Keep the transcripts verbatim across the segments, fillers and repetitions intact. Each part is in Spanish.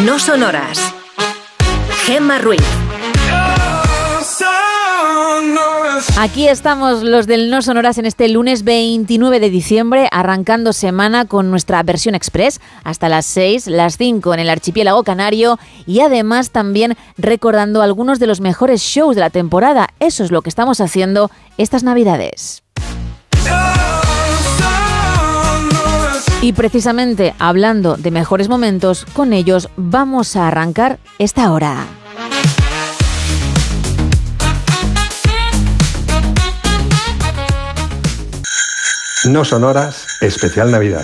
No Sonoras. Gemma Ruiz. Aquí estamos los del No Sonoras en este lunes veintinueve de diciembre, arrancando semana con nuestra versión express hasta las seis, las cinco en el archipiélago canario y además también recordando algunos de los mejores shows de la temporada. Eso es lo que estamos haciendo estas Navidades. Y precisamente hablando de mejores momentos, con ellos vamos a arrancar esta hora. No Sonoras, especial Navidad.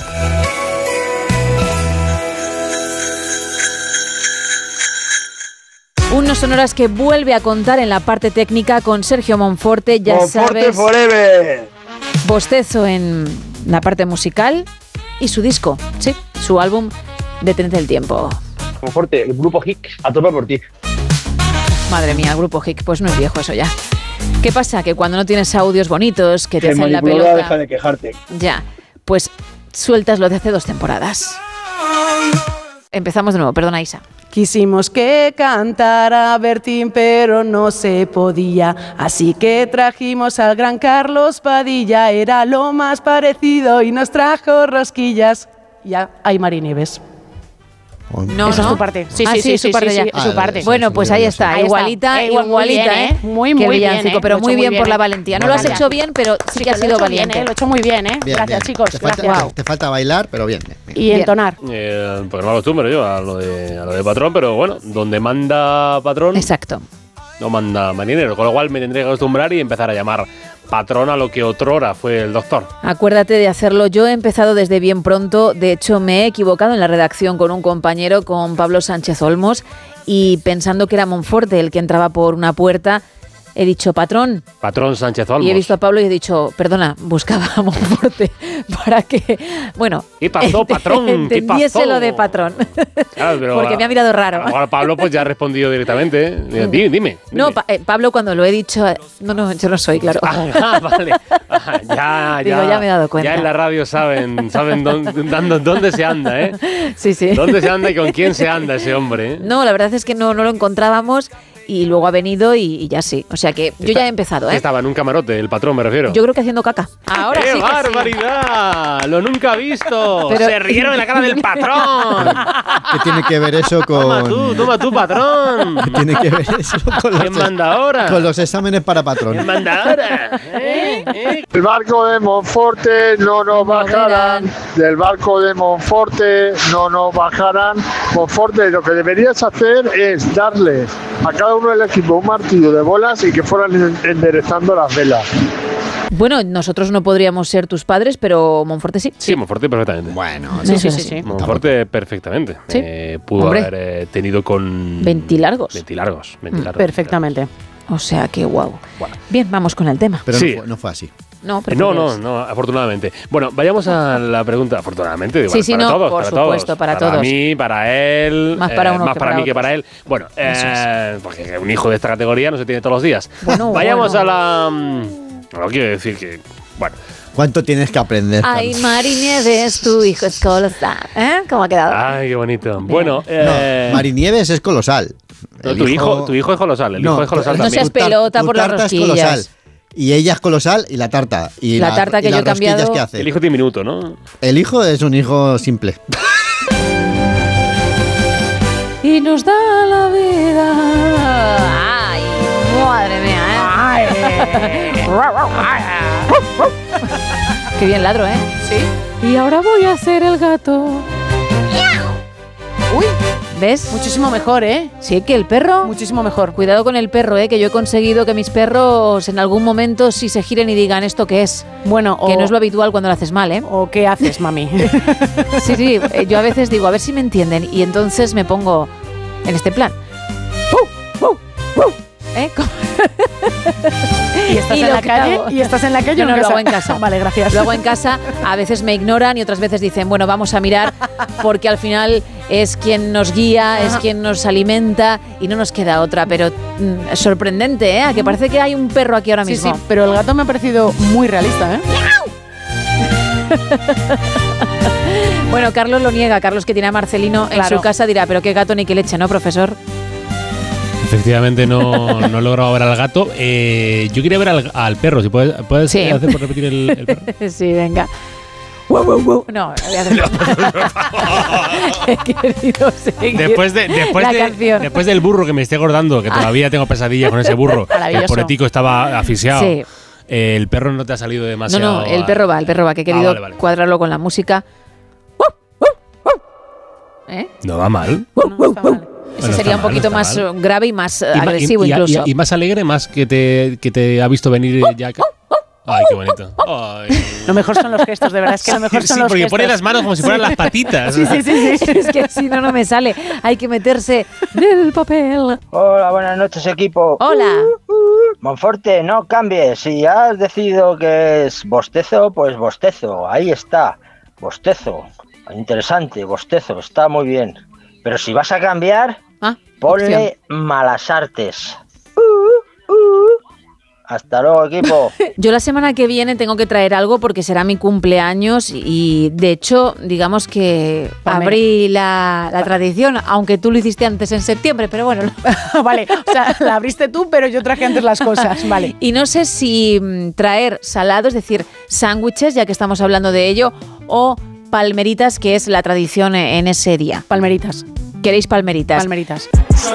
Un No Sonoras que vuelve a contar en la parte técnica con Sergio Monforte, ya Monforte sabes. Forever. Bostezo en la parte musical y su disco, sí, su álbum Detente el Tiempo. Monforte, el grupo Hick, a tope por ti. Madre mía, el grupo Hick, pues no es viejo eso ya. ¿Qué pasa? Que cuando no tienes audios bonitos que te El hacen la manipulador pelota, deja de quejarte. ya, pues sueltas lo de hace dos temporadas. Empezamos de nuevo, perdona Isa. Quisimos que cantara Bertín, pero no se podía. Así que trajimos al gran Carlos Padilla. Era lo más parecido y nos trajo rosquillas. Ya hay Mari Nieves. No, Esa no. es tu parte. Sí, Ah, sí, sí, es su sí, parte sí, ya. sí, es su Ah, parte. sí, Bueno, sí, pues sí, ahí sí. está, Ahí está. igualita, Eh, igual, muy igualita, bien, ¿eh? ¿eh? Muy, Qué muy bien, villancico, ¿eh? pero Lo he muy hecho bien muy por bien, la ¿eh? valentía. No Muy lo has bien. hecho bien, pero sí que has Lo he sido hecho bien, valiente. ¿eh? Lo he hecho muy bien, ¿eh? Bien, Gracias, bien. chicos. Te falta, Gracias. te falta bailar, pero bien. bien, bien. Y Bien. entonar. Eh, porque no me acostumbro yo a lo de, a lo de patrón, pero bueno, donde manda patrón, Exacto. no manda marinero, con lo cual me tendré que acostumbrar y empezar a llamar patrón a lo que otrora fue el doctor. Acuérdate de hacerlo. Yo he empezado desde bien pronto. De hecho, me he equivocado en la redacción con un compañero, con Pablo Sánchez Olmos, y pensando que era Monforte el que entraba por una puerta, he dicho patrón. Patrón Sánchez Olmos. Y he visto a Pablo y he dicho, perdona, buscaba a Monforte para que, bueno, ¿Qué pasó, patrón? ¿Qué entendiese pasó? lo de patrón. Claro, pero Porque a- me ha mirado raro. Ahora Pablo pues ya ha respondido directamente. ¿eh? Dime, dime. dime. No, pa- eh, Pablo, cuando lo he dicho, eh, no, no, yo no soy, claro. Ah, vale. Ah, ya, Digo, ya. ya me he dado cuenta. Ya en la radio saben, saben dónde, dónde, dónde se anda, ¿eh? Sí, sí. ¿Dónde se anda y con quién se anda ese hombre? ¿eh? No, la verdad es que no, no lo encontrábamos y luego ha venido y, y ya sí. O sea que yo Está- ya he empezado, ¿eh? Estaba en un camarote, el patrón me refiero. Yo creo que haciendo caca. Ahora ¡Qué sí que sí. barbaridad! ¡Lo nunca visto! Pero- ¡Se rieron en la cara del patrón! ¿Qué tiene que ver eso ¡Toma tú, con...? toma tú, patrón! ¿Qué tiene que ver eso con ¿Quién los, manda ahora? con los exámenes para ¿Quién patrón? manda ahora? ¿Eh? ¿Eh? Del barco de Monforte no nos bajarán. Del barco de Monforte no nos bajarán. Monforte, lo que deberías hacer es darle a cada uno del equipo un martillo de bolas y que fueran enderezando las velas. Bueno, nosotros no podríamos ser tus padres, pero Monforte sí. Sí, Monforte perfectamente. Bueno, Sí, sí, Sí, sí, sí. sí. Monforte perfectamente. Sí. Eh, pudo Hombre. haber eh, tenido con... Ventilargos. Ventilargos. ventilargos Perfectamente. O sea que guau. Bueno. Bien, vamos con el tema. pero Sí. no, fue, no fue así. No, pero No, ¿qué no, es? no, afortunadamente. Bueno, vayamos a la pregunta. Afortunadamente, digo, Sí, sí, para no, todos, por para supuesto, todos. para Para todos. mí, para él. Más para eh, uno más que para para mí que otros. para él. Bueno, eh, porque un hijo de esta categoría no se tiene todos los días. Bueno, Vayamos bueno. a la. mm, No quiero decir que. Bueno. ¿Cuánto tienes que aprender? Ay, Carlos? Mari Nieves, tu hijo es colosal. ¿Eh? ¿Cómo ha quedado? Ay, qué bonito. Bueno, eh, No, Marinieves es colosal. no, El tu, hijo, tu hijo es colosal. El No, hijo es colosal No también. seas tu tar- pelota tu por las tarta es rosquillas. colosal. Y ella es colosal y la tarta. Y La tarta que y yo he las rosquillas cambiado- que hace. El hijo diminuto, ¿no? El hijo es un hijo simple. Y nos da la vida. Ay, madre mía, ¿eh? Qué bien ladro, ¿eh? Sí. Y ahora voy a ser el gato. Uy, ¿Ves? muchísimo mejor, ¿eh? Sí, que el perro. Muchísimo mejor. Cuidado con el perro, ¿eh? Que yo he conseguido que mis perros en algún momento sí se giren y digan esto que es. Bueno, Que o, no es lo habitual cuando lo haces mal, ¿eh? ¿o qué haces, mami? Sí, sí. eh, Yo a veces digo, a ver si me entienden. Y entonces me pongo en este plan. ¿Eh? ¿Cómo? ¿Y estás Y en lo la que calle? hago- ¿Y estás en la calle No, o no, en lo casa? hago en casa. Vale, gracias. Lo hago en casa, a veces me ignoran y otras veces dicen, bueno, vamos a mirar porque al final es quien nos guía, es Ajá. quien nos alimenta y no nos queda otra. Pero mm, es sorprendente, ¿eh? A que parece que hay un perro aquí ahora Sí, mismo. sí, pero el gato me ha parecido muy realista, ¿eh? Bueno, Carlos lo niega. Carlos, que tiene a Marcelino en Claro. su casa, dirá, pero qué gato ni qué leche, ¿no, profesor? Efectivamente no, no he logrado ver al gato. Eh, yo quería ver al, al perro. Si puedes, ¿puedes Sí. hacer por repetir el, el perro? Sí, venga. Wow, wow, wow. No, no voy a hacer He querido seguir Después, de, después, la de- canción. después del burro que me esté acordando, que todavía tengo pesadillas con ese burro, Maravilloso. el político estaba asfixiado. Sí. Eh, el perro no te ha salido No, demasiado. no, el perro va, el perro va, que he Ah, querido vale, vale. cuadrarlo con la música. ¿Eh? No va mal. No, está mal. Ese Bueno, sería está un mal, poquito está más mal. eh, grave y más eh, Y ma- agresivo y- y- incluso. Y, y más alegre, más que te, que te ha visto venir ya. Ay, qué bonito. Ay. Lo mejor son los gestos, de verdad, es que lo mejor son Sí, los porque gestos. pone las manos como si fueran las patitas. Sí, sí, sí, sí. Es que si no, no me sale. Hay que meterse en el papel. Hola, buenas noches, equipo. Hola. Monforte, no cambies. Si has decidido que es bostezo, pues bostezo. Ahí está. Bostezo. Interesante, bostezo. Está muy bien. Pero si vas a cambiar, Ah, ponle malas artes. Hasta luego, equipo. Yo la semana que viene tengo que traer algo porque será mi cumpleaños y de hecho, digamos que Pamela. abrí la, la tradición, aunque tú lo hiciste antes en septiembre, pero bueno. no. Vale, o sea, la abriste tú, pero yo traje antes las cosas, vale. Y no sé si mm, traer salado, es decir, sándwiches, ya que estamos hablando de ello, o palmeritas, que es la tradición en ese día. Palmeritas, ¿Queréis palmeritas? palmeritas.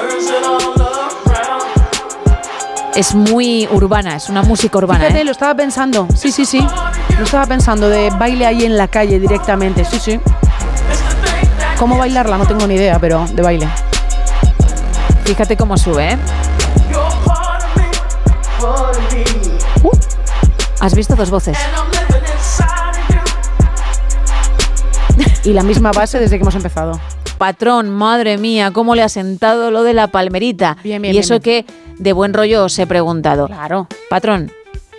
Es muy urbana, es una música urbana. Fíjate, ¿eh? lo estaba pensando, sí, sí, sí. Lo estaba pensando, de baile ahí en la calle directamente, sí, sí. ¿Cómo bailarla? No tengo ni idea, pero de baile. Fíjate cómo sube, ¿eh? Uh, ¿Has visto dos voces? Y la misma base desde que hemos empezado. Patrón, madre mía, cómo le ha sentado lo de la palmerita. Bien, bien, y eso bien, que de buen rollo os he preguntado. Claro. Patrón,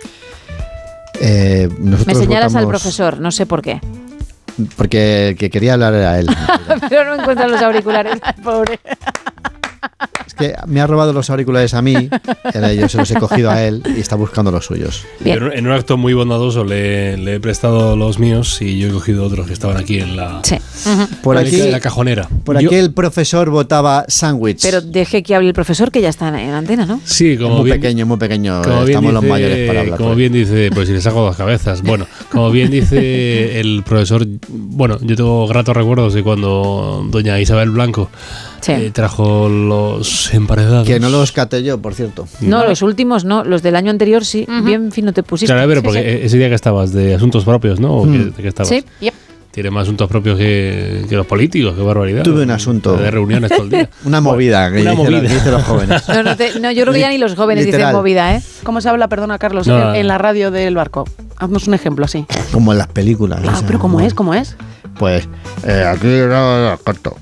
Eh, nosotros me señalas al votamos- profesor, no sé por qué. Porque el que quería hablar era él. Pero no encuentro los auriculares. Pobre. Es que me ha robado los auriculares a mí, ahora yo se los he cogido a él y está buscando los suyos. Bien. En, un- en un acto muy bondadoso le, le he prestado los míos y yo he cogido otros que estaban aquí en la, Sí. Por en aquí, la cajonera. por Yo- aquí el profesor votaba sándwich. Pero deje que hable el profesor, que ya está en, en antena, ¿no? Sí, como muy bien, pequeño, muy pequeño. como bien Estamos los dice- mayores para hablar. Como con él. bien dice, pues si le saco dos cabezas. Bueno, como bien dice el profesor, bueno, yo tengo gratos recuerdos de cuando doña Isabel Blanco Sí. eh, trajo los emparedados. Que no los caté yo, por cierto. No, los últimos no, los del año anterior sí. Bien fino te pusiste. Claro, pero Sí, porque sí. ese día que estabas de asuntos propios, ¿no? ¿O Mm. qué- de qué estabas? Sí. Yep. Tiene más asuntos propios que, que los políticos, qué barbaridad. Tuve un asunto. De reuniones todo el día. Una movida, que Una dicen- movida. que dicen los jóvenes. No, no, te- no, yo creo que ya ni los jóvenes Literal. dicen movida, ¿eh? ¿Cómo se habla, perdona, Carlos, No, en, no. en la radio del barco? Haznos un ejemplo así. Como en las películas. Ah, o sea, pero ¿cómo es? ¿Cómo es? Pues eh, aquí no, no, corto.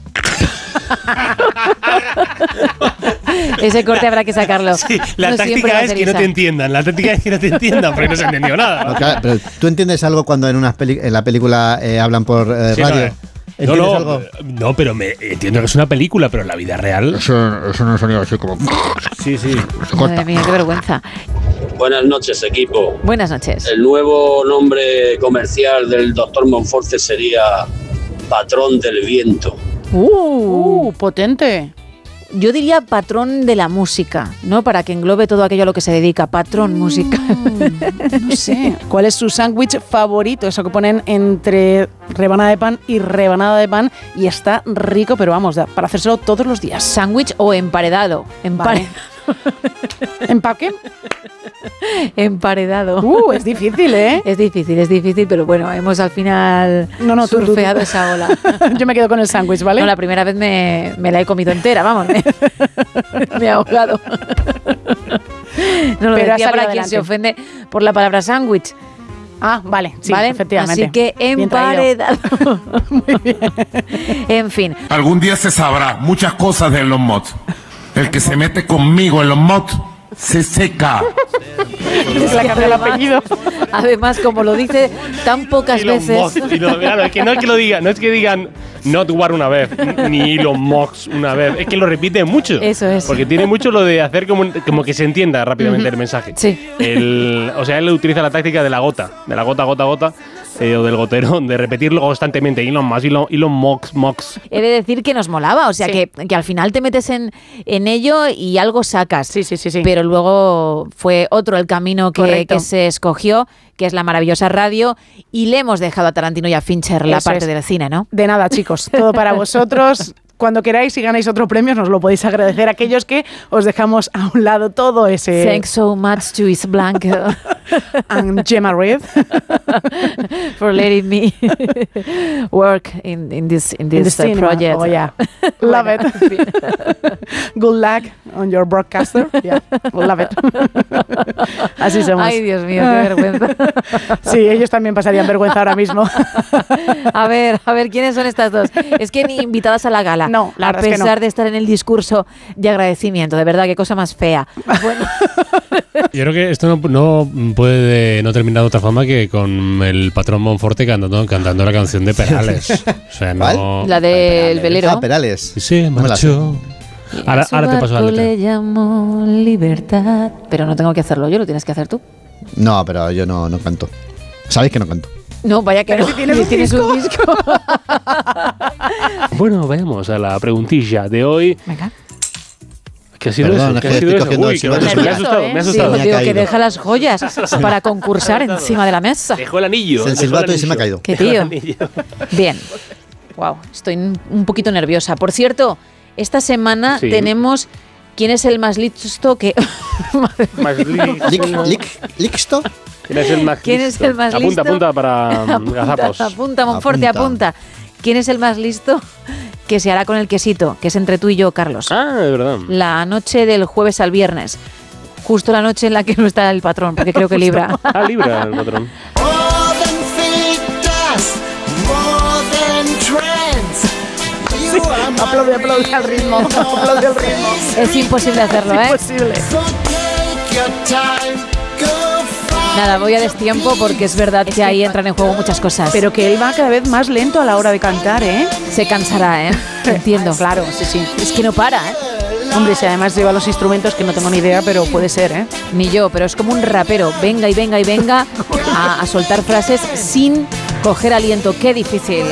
Ese corte habrá que sacarlo. Sí, la No siempre va táctica a es ser que no esa. te entiendan. La táctica es que no te entiendan porque no se entendió nada. No, claro, pero ¿tú entiendes algo cuando en, unas peli- en la película eh, hablan por eh, Sí, radio? no, eh. No, ¿Entiendes no, algo? no, pero me entiendo que es una película, pero en la vida real. Eso, eso no es sonido así como. Sí, sí. Madre mía, qué vergüenza. Buenas noches, equipo. Buenas noches. El nuevo nombre comercial del doctor Monforte sería Patrón del Viento. Uh, Uh, potente. yo diría patrón de la música, ¿no? Para que englobe todo aquello a lo que se dedica. Patrón musical. No sé. ¿Cuál es su sándwich favorito? Eso que ponen entre rebanada de pan y rebanada de pan y está rico, pero vamos, da- para hacérselo todos los días. Sándwich o emparedado. Empare- ¿Empaque? Emparedado. Uh, es difícil, ¿eh? Es difícil, es difícil, pero bueno, hemos al final No, no, tú, tú, tú. surfeado esa ola. Yo me quedo con el sándwich, ¿vale? No, la primera vez me, me la he comido entera, vamos, me, me he ahogado. No lo Pero ha decía para salido quien se adelante. ofende por la palabra sándwich, Ah, vale, sí, ¿vale? efectivamente. Así que Bien traído. emparedado. Muy bien. En fin, Algún día se sabrá muchas cosas de los mods. El que se mete conmigo en los mods se seca. Es la que hace el apellido. Además, como lo dice tan pocas Elon veces. Musk. Y lo- claro, es que no es que lo digan, no es que digan Not War una vez, ni Elon Musk una vez, es que lo repite mucho. Eso es. Porque tiene mucho lo de hacer como, como que se entienda rápidamente el mensaje. Sí. El, o sea, él utiliza la táctica de la gota, de la gota, gota, gota, eh, o del gotero, de repetirlo constantemente. Elon Musk, Elon, Elon Musk, Musk. He de decir que nos molaba, o sea, Sí. que, que al final te metes en, en ello y algo sacas. Sí, sí, sí, sí. Pero luego fue otro el camino que, Correcto. que se escogió, que es la maravillosa radio, y le hemos dejado a Tarantino y a Fincher la Eso parte es. del cine, ¿no? De nada, chicos. Todo para vosotros. Cuando queráis y ganáis otro premio, nos lo podéis agradecer a aquellos que os dejamos a un lado todo ese... Thanks so much to Is Blanco And Gemma Reed. for letting me work in, in this, in In this the uh, cinema. project. Oh, yeah. Love Bueno, it. en fin. Good luck on your broadcaster. Yeah. Love it. Así somos. Ay, Dios mío, qué vergüenza. Sí, ellos también pasarían vergüenza ahora mismo. A ver, a ver, ¿quiénes son estas dos? Es que ni invitadas a la gala. No, la a verdad es que pesar no. de estar en el discurso de agradecimiento. De verdad, qué cosa más fea. Bueno, Yo creo que esto no, no puede no terminar de otra forma que con el patrón Monforte cantando, cantando la canción de Perales. O sea, no. la del velero. Ah, Perales. Y se No me la sé. marchó. Y Ahora, a su ahora te paso la barco letra. le llamó libertad. Pero no tengo que hacerlo yo, lo tienes que hacer tú. No, pero yo no, no canto. Sabéis que no canto. No, vaya que Pero no. si tienes un Tienes un disco. Bueno, vayamos a la preguntilla de hoy. Venga. ¿Qué ha sido Perdón, eso? es ¿Qué que ha sido estoy eso? cogiendo Uy, el que me ha silbato. asustado, me ha asustado, me ha asustado. Me ha Digo, que caído. deja las joyas para concursar encima de la mesa. Dejó el anillo. El dejó silbato y se me ha anillo. caído. Qué Dejó el tío. anillo. Bien. Wow, estoy un un poquito nerviosa. Por cierto, esta semana Sí. tenemos quién es el más listo que Más li- Lic, lic, ¿Lixto? ¿Quién es el más ¿Quién listo? es el más apunta, listo? Apunta, para um, apunta, gazapos. apunta, Monforte, Apunta. apunta. ¿Quién es el más listo que se hará con el quesito? Que es entre tú y yo, Carlos. Ah, de verdad. La noche del jueves al viernes. Justo la noche en la que no está el patrón, porque creo que libra. Ah, libra el patrón. Aplaude, aplaude al ritmo. Aplaude al ritmo. Es imposible hacerlo, ¿eh? Imposible. Nada, voy a destiempo porque es verdad que ahí entran en juego muchas cosas. Pero que él va cada vez más lento a la hora de cantar, ¿eh? Se cansará, ¿eh? Entiendo. Claro, sí, sí. Es que no para, ¿eh? Hombre, si además lleva los instrumentos que no tengo ni idea, pero puede ser, ¿eh? Ni yo, pero es como un rapero. Venga y venga y venga a, a soltar frases sin coger aliento. Qué difícil.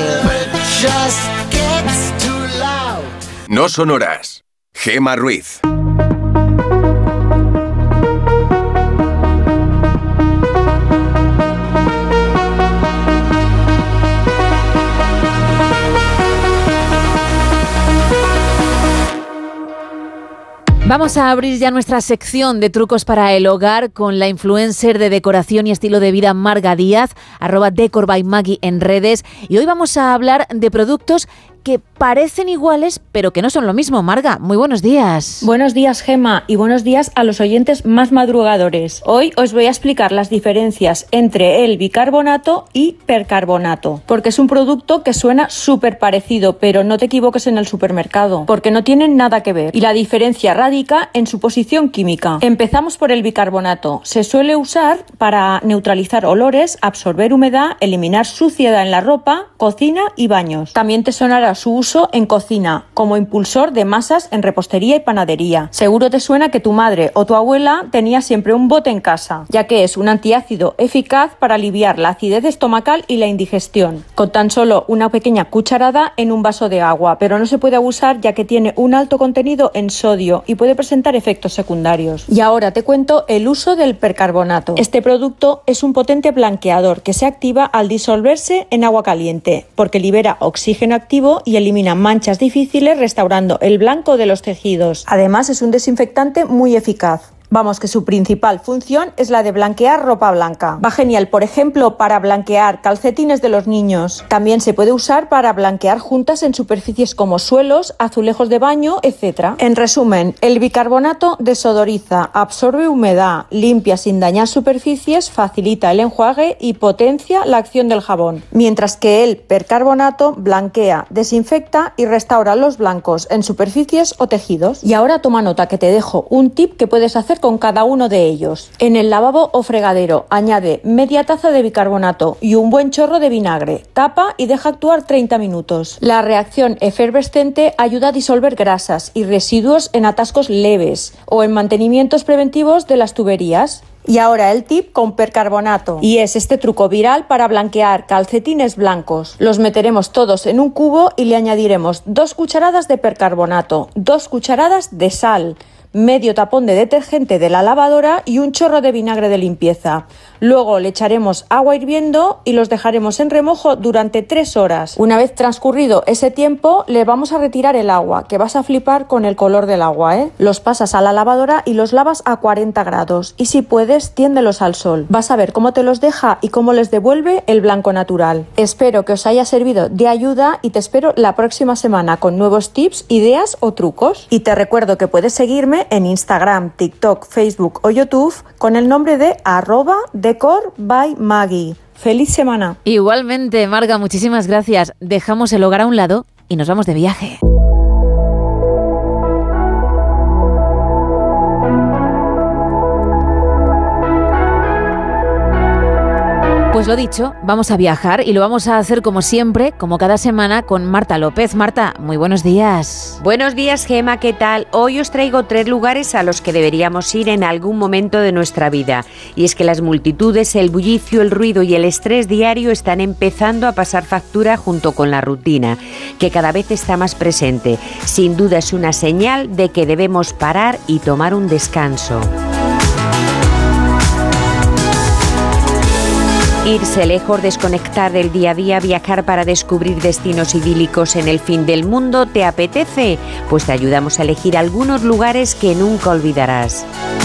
No sonoras. Gemma Ruiz. Vamos a abrir ya nuestra sección de trucos para el hogar con la influencer de decoración y estilo de vida Marga Díaz, arroba Decor by Maggie en redes. Y hoy vamos a hablar de productos que parecen iguales, pero que no son lo mismo. Marga, muy buenos días. Buenos días, Gemma, y buenos días a los oyentes más madrugadores. Hoy os voy a explicar las diferencias entre el bicarbonato y percarbonato, porque es un producto que suena súper parecido, pero no te equivoques en el supermercado, porque no tienen nada que ver. Y la diferencia radica en su posición química. Empezamos por el bicarbonato. Se suele usar para neutralizar olores, absorber humedad, eliminar suciedad en la ropa, cocina y baños. También te sonará su uso en cocina, como impulsor de masas en repostería y panadería. Seguro te suena que tu madre o tu abuela tenía siempre un bote en casa, ya que es un antiácido eficaz para aliviar la acidez estomacal y la indigestión, con tan solo una pequeña cucharada en un vaso de agua, pero no se puede abusar ya que tiene un alto contenido en sodio y puede presentar efectos secundarios. Y ahora te cuento el uso del percarbonato. Este producto es un potente blanqueador que se activa al disolverse en agua caliente, porque libera oxígeno activo y elimina manchas difíciles, restaurando el blanco de los tejidos. Además, es un desinfectante muy eficaz. Vamos, que su principal función es la de blanquear ropa blanca. Va genial, por ejemplo, para blanquear calcetines de los niños. También se puede usar para blanquear juntas en superficies como suelos, azulejos de baño, etcétera. En resumen, el bicarbonato desodoriza, absorbe humedad, limpia sin dañar superficies, facilita el enjuague y potencia la acción del jabón. Mientras que el percarbonato blanquea, desinfecta y restaura los blancos en superficies o tejidos. Y ahora toma nota que te dejo un tip que puedes hacer hacer con cada uno de ellos. En el lavabo o fregadero añade media taza de bicarbonato y un buen chorro de vinagre. Tapa y deja actuar treinta minutos. La reacción efervescente ayuda a disolver grasas y residuos en atascos leves o en mantenimientos preventivos de las tuberías. Y ahora el tip con percarbonato. Y es este truco viral para blanquear calcetines blancos. Los meteremos todos en un cubo y le añadiremos dos cucharadas de percarbonato, dos cucharadas de sal, medio tapón de detergente de la lavadora y un chorro de vinagre de limpieza. Luego le echaremos agua hirviendo y los dejaremos en remojo durante tres horas. Una vez transcurrido ese tiempo, le vamos a retirar el agua, que vas a flipar con el color del agua, ¿eh? Los pasas a la lavadora y los lavas a cuarenta grados. Y si puedes, tiéndelos al sol. Vas a ver cómo te los deja y cómo les devuelve el blanco natural. Espero que os haya servido de ayuda y te espero la próxima semana con nuevos tips, ideas o trucos. Y te recuerdo que puedes seguirme en Instagram, TikTok, Facebook o YouTube con el nombre de arroba decor by Maggie. ¡Feliz semana! Igualmente, Marga, muchísimas gracias. Dejamos el hogar a un lado y nos vamos de viaje. Pues lo dicho, vamos a viajar y lo vamos a hacer como siempre, como cada semana, con Marta López. Marta, muy buenos días. Buenos días, Gema, ¿qué tal? Hoy os traigo tres lugares a los que deberíamos ir en algún momento de nuestra vida. Y es que las multitudes, el bullicio, el ruido y el estrés diario están empezando a pasar factura junto con la rutina, que cada vez está más presente. Sin duda es una señal de que debemos parar y tomar un descanso. Irse lejos, desconectar del día a día, viajar para descubrir destinos idílicos en el fin del mundo, ¿te apetece? Pues te ayudamos a elegir algunos lugares que nunca olvidarás.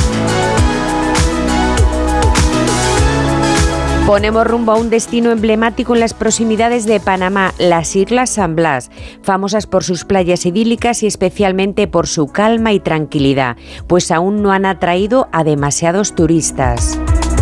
Ponemos rumbo a un destino emblemático en las proximidades de Panamá, las Islas San Blas, famosas por sus playas idílicas y especialmente por su calma y tranquilidad, pues aún no han atraído a demasiados turistas.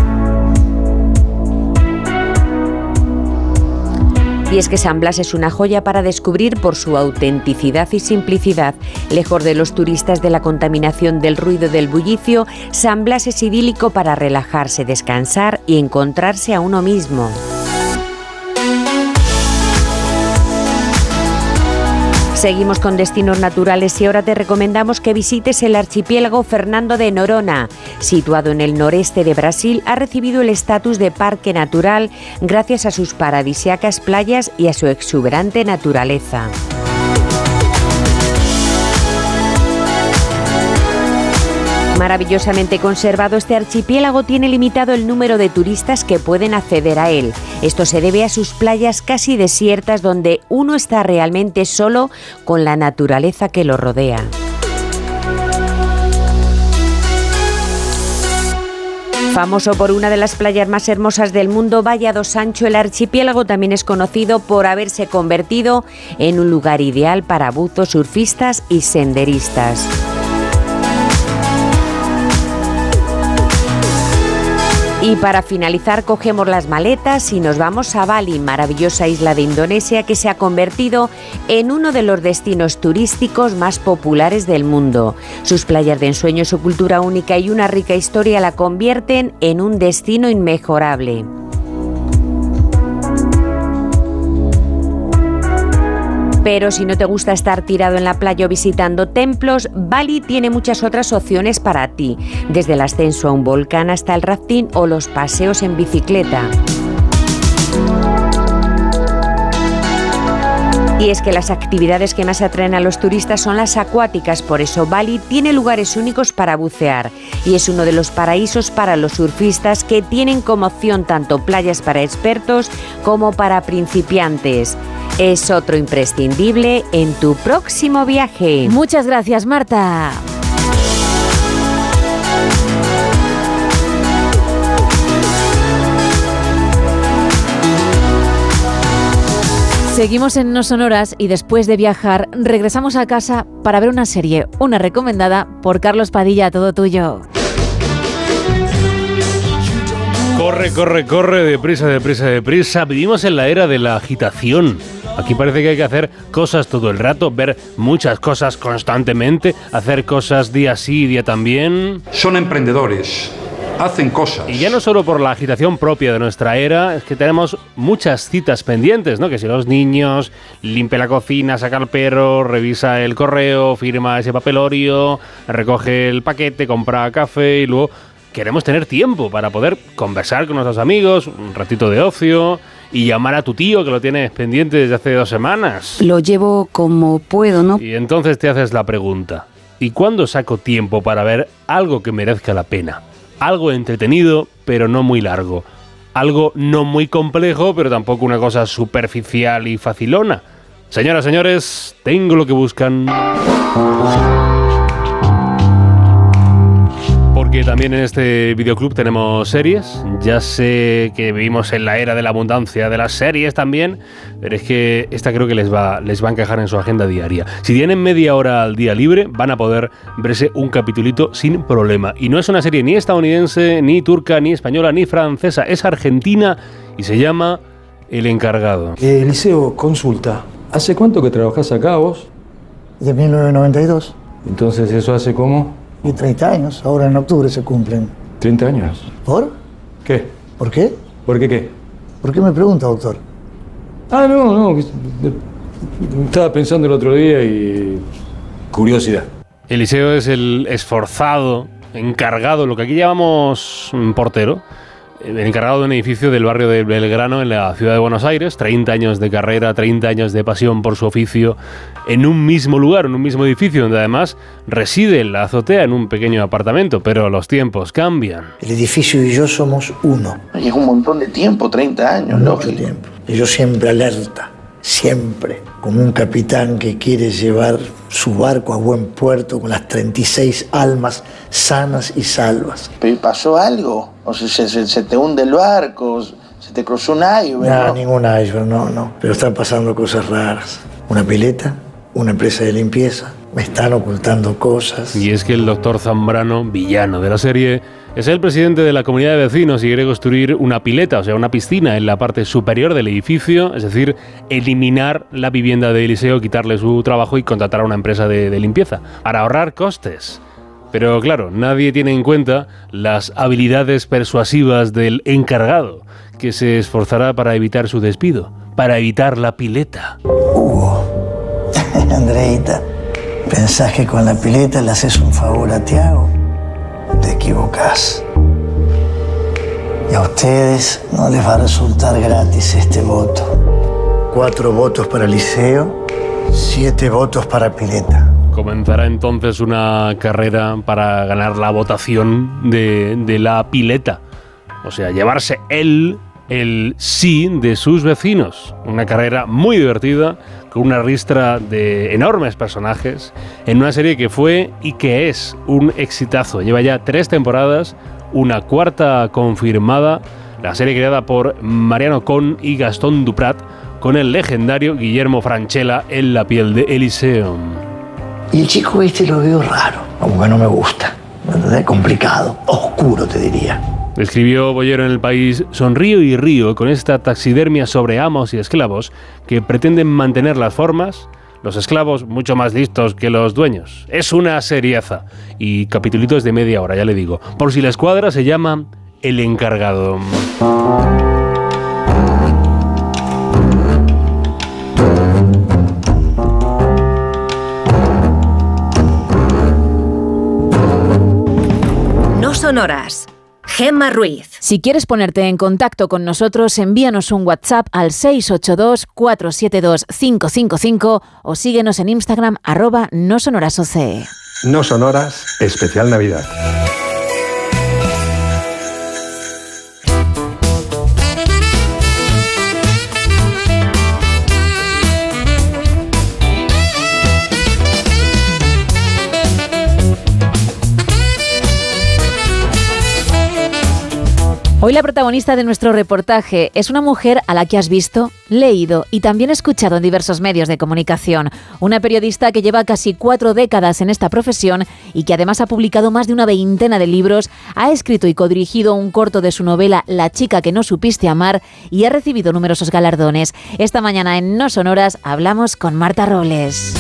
Y es que San Blas es una joya para descubrir por su autenticidad y simplicidad. Lejos de los turistas, de la contaminación, del ruido, del bullicio, San Blas es idílico para relajarse, descansar y encontrarse a uno mismo. Seguimos con destinos naturales y ahora te recomendamos que visites el archipiélago Fernando de Noronha. Situado en el noreste de Brasil, ha recibido el estatus de parque natural gracias a sus paradisíacas playas y a su exuberante naturaleza. Maravillosamente conservado, este archipiélago tiene limitado el número de turistas que pueden acceder a él. Esto se debe a sus playas casi desiertas, donde uno está realmente solo con la naturaleza que lo rodea. Famoso por una de las playas más hermosas del mundo, Bahía do Sancho, el archipiélago también es conocido por haberse convertido en un lugar ideal para buzos, surfistas y senderistas. Y para finalizar, cogemos las maletas y nos vamos a Bali, maravillosa isla de Indonesia que se ha convertido en uno de los destinos turísticos más populares del mundo. Sus playas de ensueño, su cultura única y una rica historia la convierten en un destino inmejorable. Pero si no te gusta estar tirado en la playa o visitando templos, Bali tiene muchas otras opciones para ti, desde el ascenso a un volcán hasta el rafting o los paseos en bicicleta. Y es que las actividades que más atraen a los turistas son las acuáticas, por eso Bali tiene lugares únicos para bucear y es uno de los paraísos para los surfistas, que tienen como opción tanto playas para expertos como para principiantes. Es otro imprescindible en tu próximo viaje. Muchas gracias, Marta. Seguimos en No Sonoras y después de viajar regresamos a casa para ver una serie, una recomendada por Carlos Padilla. Todo tuyo. Corre, corre, corre, deprisa, deprisa, deprisa. Vivimos en la era de la agitación. Aquí parece que hay que hacer cosas todo el rato, ver muchas cosas constantemente, hacer cosas día sí, día también. Son emprendedores. Hacen cosas. Y ya no solo por la agitación propia de nuestra era, es que tenemos muchas citas pendientes, ¿no? Que si los niños, limpia la cocina, saca el perro, revisa el correo, firma ese papelorio, recoge el paquete, compra café y luego queremos tener tiempo para poder conversar con nuestros amigos, un ratito de ocio y llamar a tu tío que lo tienes pendiente desde hace dos semanas. Lo llevo como puedo, ¿no? Y entonces te haces la pregunta, ¿y cuándo saco tiempo para ver algo que merezca la pena? Algo entretenido, pero no muy largo. Algo no muy complejo, pero tampoco una cosa superficial y facilona. Señoras, señores, tengo lo que buscan. Porque también en este videoclub tenemos series. Ya sé que vivimos en la era de la abundancia de las series también, pero es que esta creo que les va, les va a encajar en su agenda diaria. Si tienen media hora al día libre, van a poder verse un capitulito sin problema. Y no es una serie ni estadounidense, ni turca, ni española, ni francesa. Es argentina y se llama El Encargado. Eh, Eliseo, consulta. ¿Hace cuánto que trabajás acá vos? De mil novecientos noventa y dos. Entonces, ¿eso hace cómo? Y treinta años, ahora en octubre se cumplen. ¿treinta años? ¿Por? ¿Qué? ¿Por qué? ¿Por qué qué? ¿Por qué me pregunta, doctor? Ah, no, no. Estaba pensando el otro día y... curiosidad. Eliseo es el esforzado, encargado, lo que aquí llamamos portero, el encargado de un edificio del barrio de Belgrano en la ciudad de Buenos Aires, treinta años de carrera, treinta años de pasión por su oficio, en un mismo lugar, en un mismo edificio, donde además reside en la azotea en un pequeño apartamento, pero los tiempos cambian. El edificio y yo somos uno. Y es un montón de tiempo, treinta años, Mucho lógico. tiempo. Y yo siempre alerta, siempre, como un capitán que quiere llevar su barco a buen puerto con las treinta y seis almas sanas y salvas. ¿Pero pasó algo? O sea, se, se, se te hunde el barco, se te cruzó un iceberg. No, ¿no? ningún iceberg, no, no. Pero están pasando cosas raras. Una pileta, una empresa de limpieza, me están ocultando cosas. Y es que el doctor Zambrano, villano de la serie, es el presidente de la comunidad de vecinos y quiere construir una pileta, o sea, una piscina en la parte superior del edificio, es decir, eliminar la vivienda de Eliseo, quitarle su trabajo y contratar a una empresa de, de limpieza, para ahorrar costes. Pero claro, nadie tiene en cuenta las habilidades persuasivas del encargado, que se esforzará para evitar su despido, para evitar la pileta. Hugo, Andreita, ¿pensás que con la pileta le haces un favor a Tiago? Te equivocás. Y a ustedes no les va a resultar gratis este voto. Cuatro votos para Eliseo, siete votos para pileta. Comenzará entonces una carrera para ganar la votación de, de la pileta. O sea, llevarse él el sí de sus vecinos. Una carrera muy divertida, con una ristra de enormes personajes, en una serie que fue y que es un exitazo. Lleva ya tres temporadas, una cuarta confirmada. La serie creada por Mariano Con y Gastón Duprat, con el legendario Guillermo Francella en la piel de Eliseo. Y el chico este lo veo raro, como que no me gusta. ¿Entendés? Complicado, oscuro te diría. Escribió Bollero en El País: sonrío y río con esta taxidermia sobre amos y esclavos que pretenden mantener las formas, los esclavos mucho más listos que los dueños. Es una seriaza. Y capitulitos de media hora, ya le digo. Por si la escuadra, se llama El Encargado. No sonoras. Gemma Ruiz. Si quieres ponerte en contacto con nosotros, envíanos un WhatsApp al seis ocho dos, cuatro siete dos, cinco cinco cinco o síguenos en Instagram arroba no sonoras O C E. No sonoras, especial Navidad. Hoy Hoy la protagonista de nuestro reportaje es una mujer a la que has visto, leído y también escuchado en diversos medios de comunicación. Una periodista que lleva casi cuatro décadas en esta profesión y que además ha publicado más de una veintena de libros, ha escrito y codirigido un corto de su novela La chica que no supiste amar y ha recibido numerosos galardones. Esta mañana en No Sonoras hablamos con Marta Robles.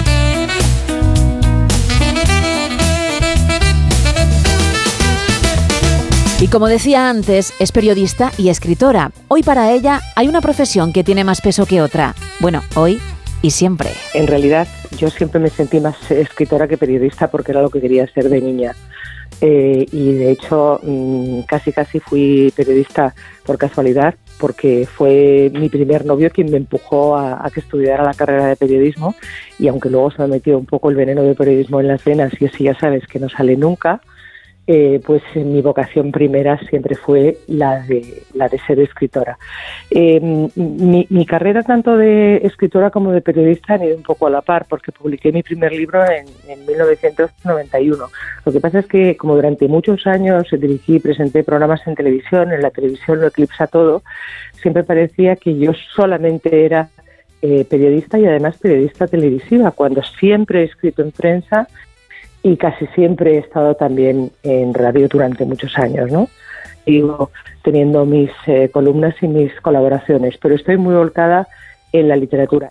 Y como decía antes, es periodista y escritora. Hoy para ella hay una profesión que tiene más peso que otra. Bueno, hoy y siempre. En realidad yo siempre me sentí más escritora que periodista porque era lo que quería ser de niña. Eh, y de hecho mmm, casi casi fui periodista por casualidad porque fue mi primer novio quien me empujó a, a que estudiara la carrera de periodismo, y aunque luego se me metió un poco el veneno del periodismo en las venas y eso ya sabes que no sale nunca, Eh, pues mi vocación primera siempre fue la de la de ser escritora. Eh, mi, mi carrera tanto de escritora como de periodista han ido un poco a la par, porque publiqué mi primer libro en, en mil novecientos noventa y uno. Lo que pasa es que como durante muchos años dirigí y presenté programas en televisión, en la televisión lo eclipsa todo, siempre parecía que yo solamente era eh, periodista y además periodista televisiva, cuando siempre he escrito en prensa y casi siempre he estado también en radio durante muchos años, ¿no? Sigo teniendo mis eh, columnas y mis colaboraciones, pero estoy muy volcada en la literatura.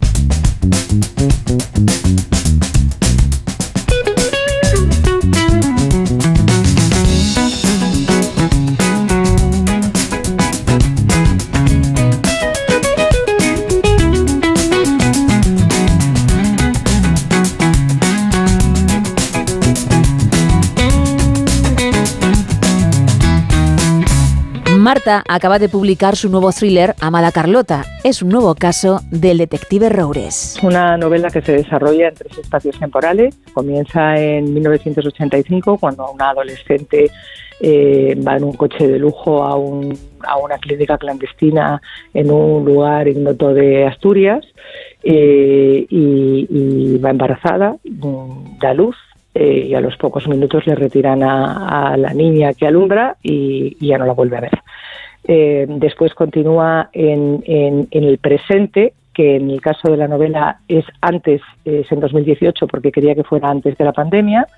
Marta acaba de publicar su nuevo thriller Amada Carlota. Es un nuevo caso del detective Roures. Una novela que se desarrolla en tres espacios temporales. Comienza en mil novecientos ochenta y cinco, cuando una adolescente eh, va en un coche de lujo a, un, a una clínica clandestina en un lugar ignoto de Asturias eh, y, y va embarazada, da luz. Eh, y a los pocos minutos le retiran a, a la niña que alumbra y, y ya no la vuelve a ver. Eh, después continúa en, en, en el presente, que en el caso de la novela es antes, es en dos mil dieciocho, porque quería que fuera antes de la pandemia,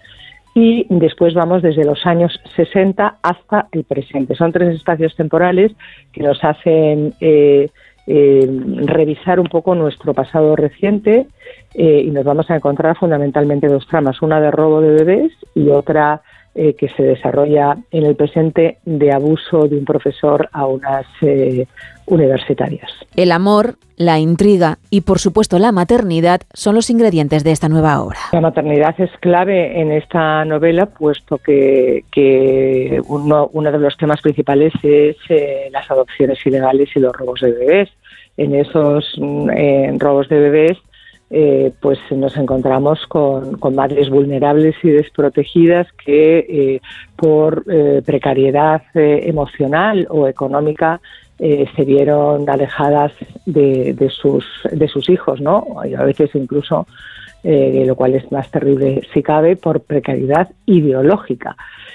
y después vamos desde los años sesenta hasta el presente. Son tres espacios temporales que nos hacen eh, eh, revisar un poco nuestro pasado reciente, eh, y nos vamos a encontrar fundamentalmente dos tramas, una de robo de bebés y otra eh, que se desarrolla en el presente de abuso de un profesor a unas eh, universitarias. El amor, la intriga y, por supuesto, la maternidad son los ingredientes de esta nueva obra. La maternidad es clave en esta novela, puesto que, que uno, uno de los temas principales es eh, las adopciones ilegales y los robos de bebés. En esos eh, robos de bebés Eh, pues nos encontramos con, con madres vulnerables y desprotegidas que eh, por eh, precariedad eh, emocional o económica eh, se vieron alejadas de, de, sus, de sus hijos, ¿no? Y a veces incluso, eh, lo cual es más terrible si cabe, por precariedad ideológica.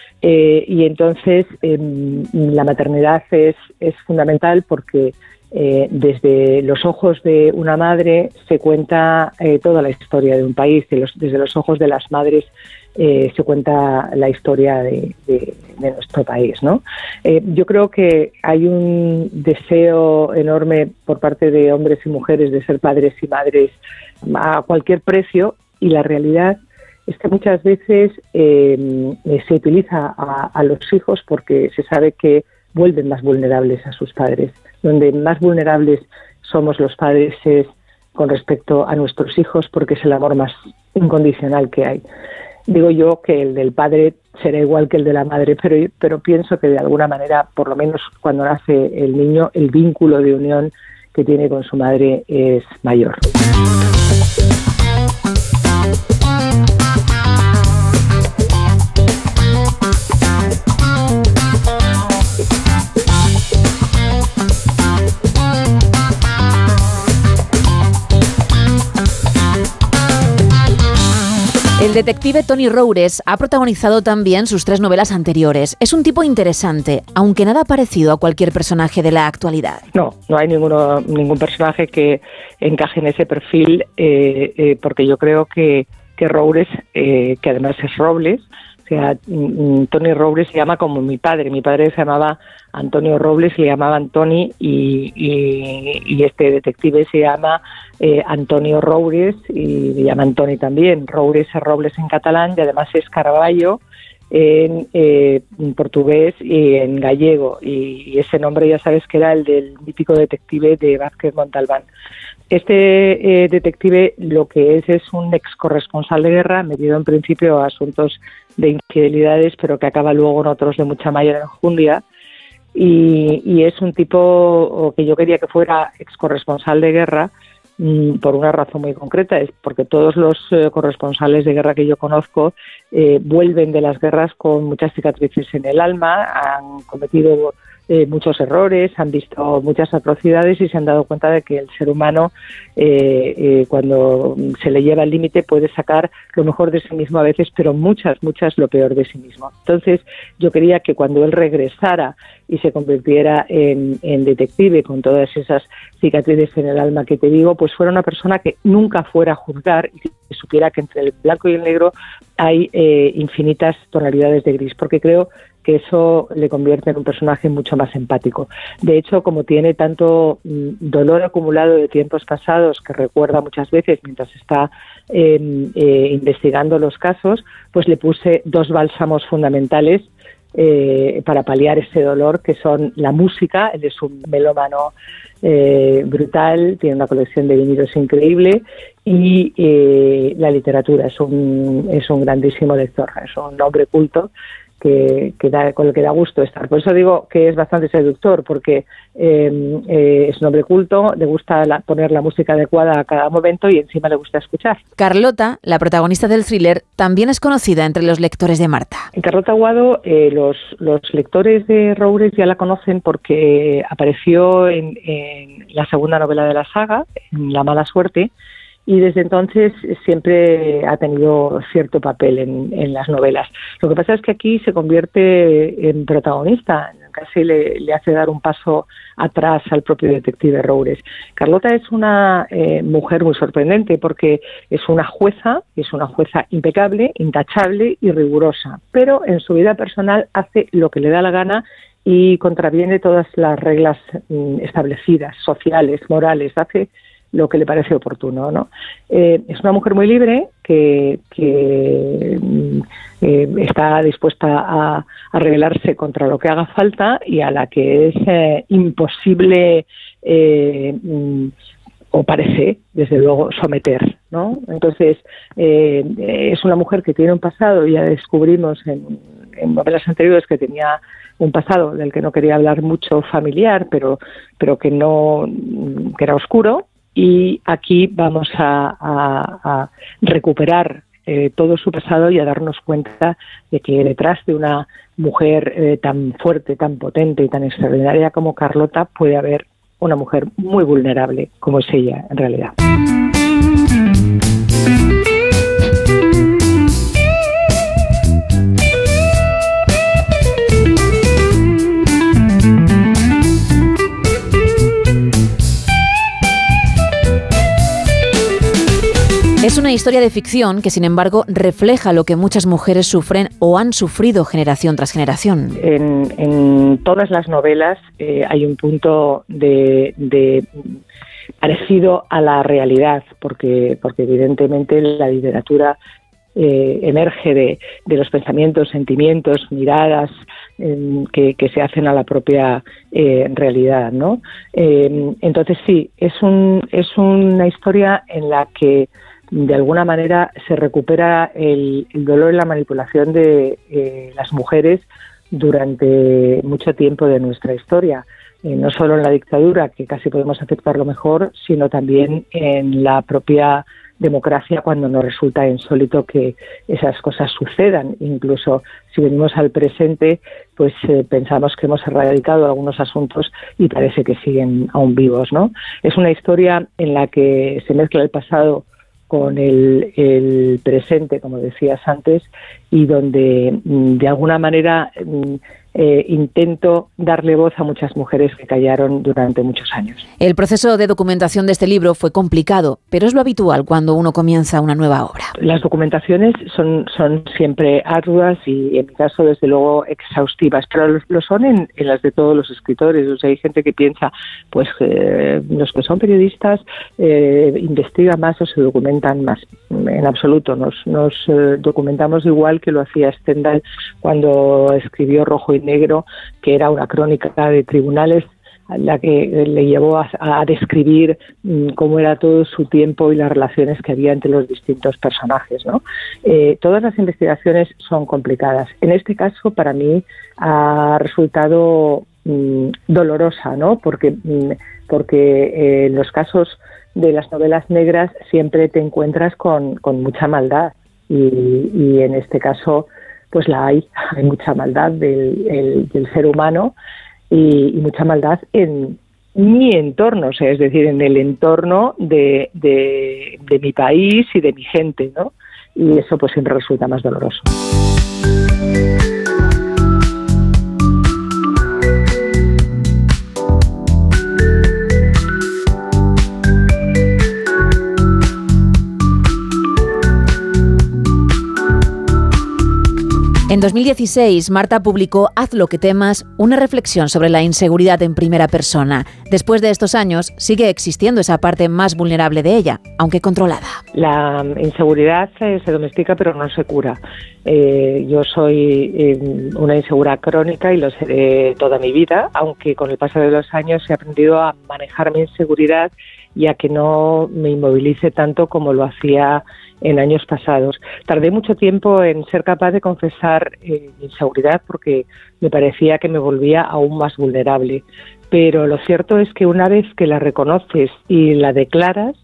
Eh, y entonces eh, la maternidad es, es fundamental porque Eh, desde los ojos de una madre se cuenta eh, toda la historia de un país, de los, desde los ojos de las madres eh, se cuenta la historia de, de, de nuestro país, ¿no? Eh, yo creo que hay un deseo enorme por parte de hombres y mujeres de ser padres y madres a cualquier precio, y la realidad es que muchas veces eh, se utiliza a, a los hijos porque se sabe que vuelven más vulnerables a sus padres. Donde más vulnerables somos los padres es con respecto a nuestros hijos, porque es el amor más incondicional que hay. Digo yo que el del padre será igual que el de la madre, pero, pero pienso que de alguna manera, por lo menos cuando nace el niño, el vínculo de unión que tiene con su madre es mayor. El El detective Tony Roures ha protagonizado también sus tres novelas anteriores. Es un tipo interesante, aunque nada parecido a cualquier personaje de la actualidad. No, no hay ninguno, ningún personaje que encaje en ese perfil, eh, eh, porque yo creo que, que Roures, eh, que además es Robles, o sea, Tony Robles se llama como mi padre. Mi padre se llamaba Antonio Robles, le llamaban Tony, y, y, y este detective se llama eh, Antonio Roures y le llaman Tony también. Roures es Robles en catalán y además es Carballo en eh, portugués y en gallego. Y, y ese nombre ya sabes que era el del mítico detective de Vázquez Montalbán. Este eh, detective lo que es es un ex corresponsal de guerra metido en principio a asuntos de infidelidades, pero que acaba luego en otros de mucha mayor enjundia. Y, y es un tipo que yo quería que fuera ex corresponsal de guerra mmm, por una razón muy concreta, es porque todos los eh, corresponsales de guerra que yo conozco eh, vuelven de las guerras con muchas cicatrices en el alma, han cometido Eh, muchos errores, han visto muchas atrocidades y se han dado cuenta de que el ser humano eh, eh, cuando se le lleva al límite puede sacar lo mejor de sí mismo a veces, pero muchas, muchas lo peor de sí mismo. Entonces yo quería que cuando él regresara y se convirtiera en, en detective con todas esas cicatrices en el alma que te digo, pues fuera una persona que nunca fuera a juzgar y que supiera que entre el blanco y el negro hay eh, infinitas tonalidades de gris, porque creo que eso le convierte en un personaje mucho más empático. De hecho, como tiene tanto mm, dolor acumulado de tiempos pasados que recuerda muchas veces mientras está eh, eh, investigando los casos, pues le puse dos bálsamos fundamentales eh, para paliar ese dolor, que son la música. Él es un melómano eh, brutal, tiene una colección de vinilos increíble, y eh, la literatura. Es un, es un grandísimo lector, es un hombre culto Que, que da, con el que da gusto estar. Por eso digo que es bastante seductor, porque eh, eh, es un hombre culto, le gusta la, poner la música adecuada a cada momento y encima le gusta escuchar. Carlota, la protagonista del thriller, también es conocida entre los lectores de Marta. En Carlota Aguado, eh, los, los lectores de Roures ya la conocen porque apareció en, en la segunda novela de la saga, en La mala suerte, y desde entonces siempre ha tenido cierto papel en, en las novelas. Lo que pasa es que aquí se convierte en protagonista, casi le, le hace dar un paso atrás al propio detective Roures. Carlota es una eh, mujer muy sorprendente porque es una jueza, es una jueza impecable, intachable y rigurosa, pero en su vida personal hace lo que le da la gana y contraviene todas las reglas mm, establecidas, sociales, morales, hace lo que le parece oportuno, ¿no? Eh, es una mujer muy libre que, que eh, está dispuesta a, a rebelarse contra lo que haga falta y a la que es eh, imposible eh, o parece, desde luego, someter, ¿no? Entonces, eh, es una mujer que tiene un pasado, ya descubrimos en, en novelas anteriores que tenía un pasado del que no quería hablar mucho, familiar, pero, pero que no, que era oscuro. Y aquí vamos a, a, a recuperar eh, todo su pasado y a darnos cuenta de que detrás de una mujer eh, tan fuerte, tan potente y tan extraordinaria como Carlota puede haber una mujer muy vulnerable como es ella en realidad. Es una historia de ficción que, sin embargo, refleja lo que muchas mujeres sufren o han sufrido generación tras generación. En, en todas las novelas eh, hay un punto de, de parecido a la realidad, porque, porque evidentemente la literatura eh, emerge de, de los pensamientos, sentimientos, miradas eh, que, que se hacen a la propia eh, realidad, ¿no? Eh, entonces sí, es, un, es una historia en la que de alguna manera se recupera el, el dolor y la manipulación de eh, las mujeres durante mucho tiempo de nuestra historia, eh, no solo en la dictadura, que casi podemos aceptarlo mejor, sino también en la propia democracia, cuando nos resulta insólito que esas cosas sucedan. Incluso si venimos al presente, pues eh, pensamos que hemos erradicado algunos asuntos y parece que siguen aún vivos, ¿no? Es una historia en la que se mezcla el pasado con el, el presente, como decías antes, y donde de alguna manera eh, intento darle voz a muchas mujeres que callaron durante muchos años. El proceso de documentación de este libro fue complicado, pero es lo habitual cuando uno comienza una nueva obra. Las documentaciones son, son siempre arduas y, en mi caso, desde luego, exhaustivas, pero lo, lo son en, en las de todos los escritores. O sea, hay gente que piensa, pues, eh, los que son periodistas eh, investigan más o se documentan más. En absoluto, nos, nos eh, documentamos igual que lo hacía Stendhal cuando escribió Rojo y Negro, que era una crónica de tribunales, la que le llevó a, a describir mmm, cómo era todo su tiempo y las relaciones que había entre los distintos personajes, ¿no? Eh, todas las investigaciones son complicadas. En este caso, para mí, ha resultado mmm, dolorosa, ¿no? Porque, mmm, porque eh, en los casos de las novelas negras siempre te encuentras con, con mucha maldad y, y en este caso pues la hay, hay mucha maldad del, el, del ser humano y, y mucha maldad en mi entorno, o sea, es decir, en el entorno de, de, de mi país y de mi gente, ¿no? Y eso pues siempre resulta más doloroso. En dos mil dieciséis, Marta publicó Haz lo que temas, una reflexión sobre la inseguridad en primera persona. Después de estos años, sigue existiendo esa parte más vulnerable de ella, aunque controlada. La inseguridad eh, se domestica, pero no se cura. Eh, yo soy eh, una insegura crónica y lo seré toda mi vida, aunque con el paso de los años he aprendido a manejar mi inseguridad y a que no me inmovilice tanto como lo hacía en años pasados. Tardé mucho tiempo en ser capaz de confesar eh, mi inseguridad porque me parecía que me volvía aún más vulnerable. Pero lo cierto es que una vez que la reconoces y la declaras,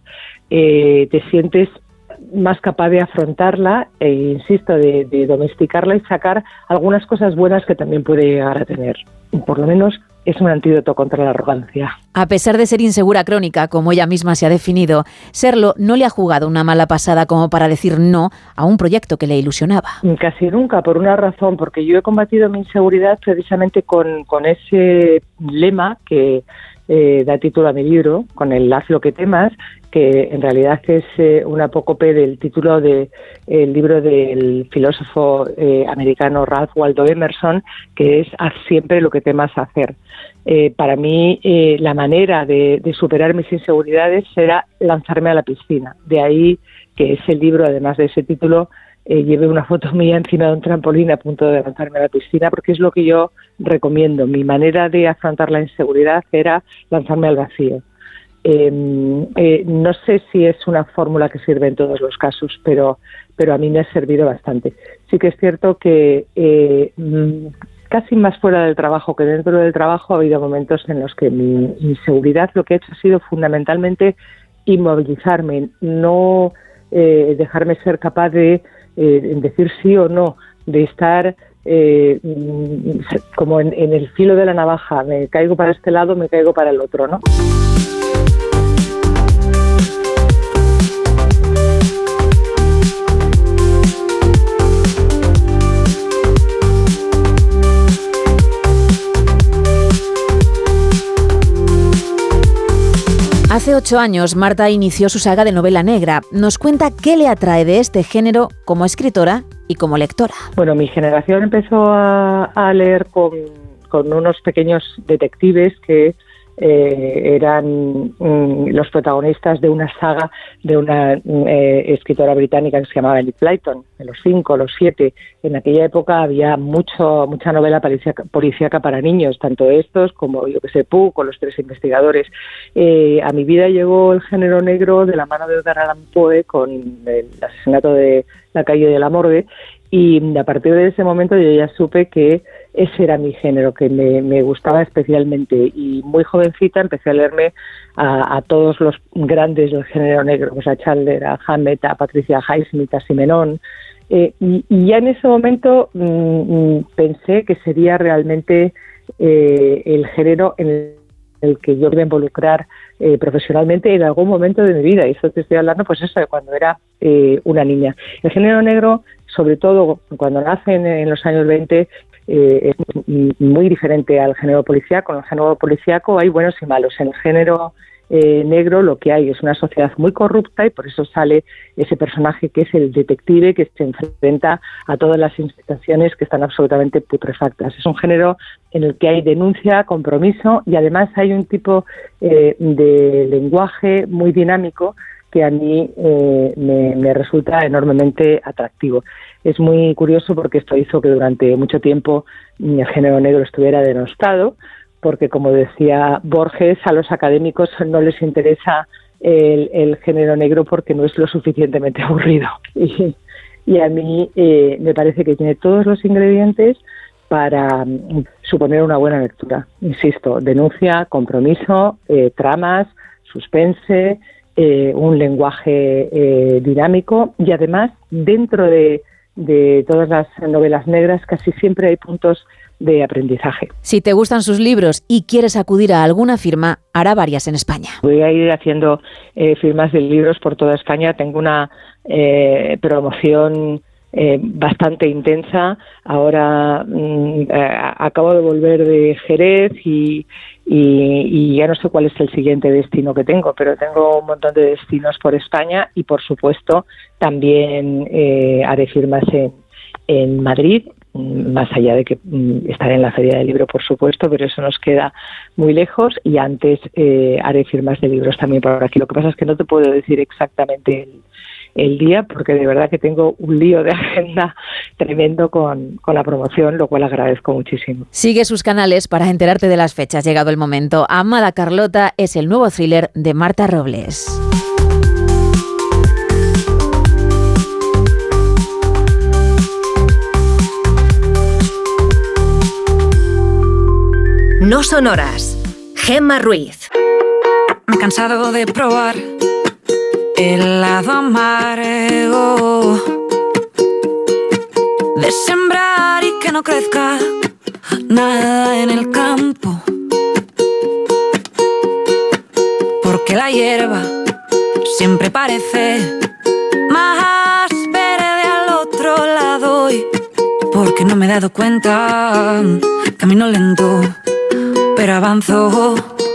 eh, te sientes más capaz de afrontarla e, insisto, de, de domesticarla y sacar algunas cosas buenas que también puede llegar a tener. Por lo menos es un antídoto contra la arrogancia. A pesar de ser insegura crónica, como ella misma se ha definido, serlo no le ha jugado una mala pasada como para decir no a un proyecto que le ilusionaba. Casi nunca, por una razón, porque yo he combatido mi inseguridad precisamente con, con ese lema que eh, da título a mi libro, con el Haz lo que temas, que en realidad es eh, un apócope del título del de, libro del filósofo eh, americano Ralph Waldo Emerson, que es Haz siempre lo que temas hacer. Eh, para mí, eh, la manera de, de superar mis inseguridades era lanzarme a la piscina. De ahí que ese libro, además de ese título, eh, lleve una foto mía encima de un trampolín a punto de lanzarme a la piscina, porque es lo que yo recomiendo. Mi manera de afrontar la inseguridad era lanzarme al vacío. Eh, eh, no sé si es una fórmula que sirve en todos los casos, pero, pero a mí me ha servido bastante. Sí que es cierto que eh, casi más fuera del trabajo que dentro del trabajo ha habido momentos en los que mi inseguridad lo que ha hecho ha sido fundamentalmente inmovilizarme, no eh, dejarme ser capaz de eh, decir sí o no, de estar eh, como en, en el filo de la navaja, me caigo para este lado, me caigo para el otro, ¿no? Hace ocho años, Marta inició su saga de novela negra. Nos cuenta qué le atrae de este género como escritora y como lectora. Bueno, mi generación empezó a, a leer con, con unos pequeños detectives que eh, eran mm, los protagonistas de una saga de una eh, escritora británica que se llamaba Enid Blyton, de los cinco, los siete. En aquella época había mucho mucha novela policíaca, policíaca para niños, tanto estos como, yo que sé, Puck o Los tres investigadores. Eh, a mi vida llegó el género negro de la mano de Edgar Allan Poe con el asesinato de La calle de la morgue, y a partir de ese momento yo ya supe que ese era mi género, que me, me gustaba especialmente, y muy jovencita empecé a leerme a, a todos los grandes del género negro, pues a Chandler, a Hammett, a Patricia Highsmith, a Simenon, eh, y, y ya en ese momento mmm, pensé que sería realmente eh, el género en el el que yo iba a involucrar eh, profesionalmente en algún momento de mi vida. Y eso te estoy hablando, pues eso, de cuando era eh, una niña. El género negro, sobre todo cuando nace en, en los años veinte, eh, es muy diferente al género policíaco. En el género policíaco hay buenos y malos. En el género eh, negro lo que hay es una sociedad muy corrupta, y por eso sale ese personaje que es el detective, que se enfrenta a todas las instituciones que están absolutamente putrefactas. Es un género en el que hay denuncia, compromiso, y además hay un tipo eh, de lenguaje muy dinámico que a mí eh, me, me resulta enormemente atractivo. Es muy curioso porque esto hizo que durante mucho tiempo el género negro estuviera denostado, porque, como decía Borges, a los académicos no les interesa el, el género negro porque no es lo suficientemente aburrido. Y, y a mí eh, me parece que tiene todos los ingredientes para um, suponer una buena lectura. Insisto, denuncia, compromiso, eh, tramas, suspense, eh, un lenguaje eh, dinámico, y además, dentro de, de todas las novelas negras, casi siempre hay puntos de aprendizaje. Si te gustan sus libros y quieres acudir a alguna firma, hará varias en España. Voy a ir haciendo eh, firmas de libros por toda España. Tengo una eh, promoción eh, bastante intensa. Ahora mm, eh, acabo de volver de Jerez y, y, y ya no sé cuál es el siguiente destino que tengo, pero tengo un montón de destinos por España, y por supuesto también eh, haré firmas en, en Madrid, más allá de que mm, estaré en la Feria del Libro, por supuesto, pero eso nos queda muy lejos, y antes eh, haré firmas de libros también por aquí. Lo que pasa es que no te puedo decir exactamente el, el día, porque de verdad que tengo un lío de agenda tremendo con, con la promoción, lo cual agradezco muchísimo. Sigue sus canales para enterarte de las fechas. Llegado el momento. Amada Carlota es el nuevo thriller de Marta Robles. No sonoras. Gemma Ruiz. Me he cansado de probar el lado amargo, de sembrar y que no crezca nada en el campo, porque la hierba siempre parece más verde al otro lado, y porque no me he dado cuenta, camino lento pero avanzo.